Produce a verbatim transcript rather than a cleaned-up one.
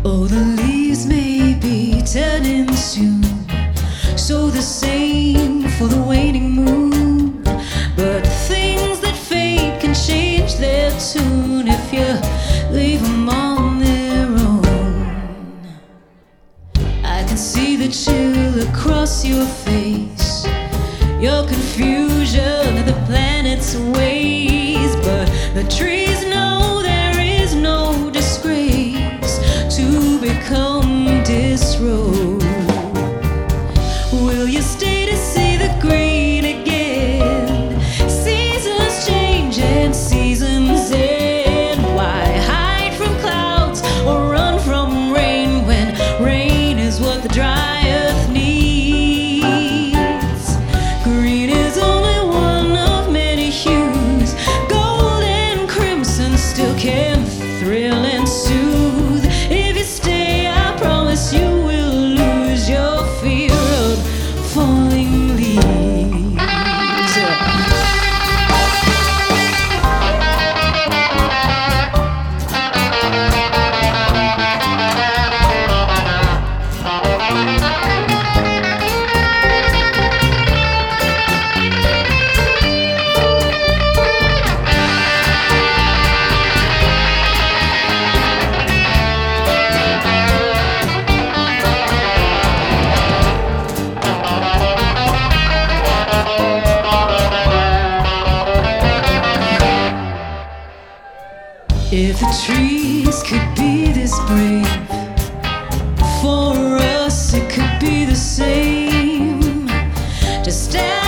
Oh, the leaves may be turning soon, so the same for the waning moon. But things that fade can change their tune if you leave them on their own. I can see the chill across your face, your confusion of the planet's ways. But the trees know there is no disgrace to become disrobed. Will you stay to see the green again? Seasons change and seasons end. Why hide from clouds or run from rain when rain is what the dry earth needs? Green is only one of many hues. Gold and crimson still can thrill and soothe. If you stay, I promise you will lose your fear of falling leaves. If the trees could be this brave, for us it could be the same. To stand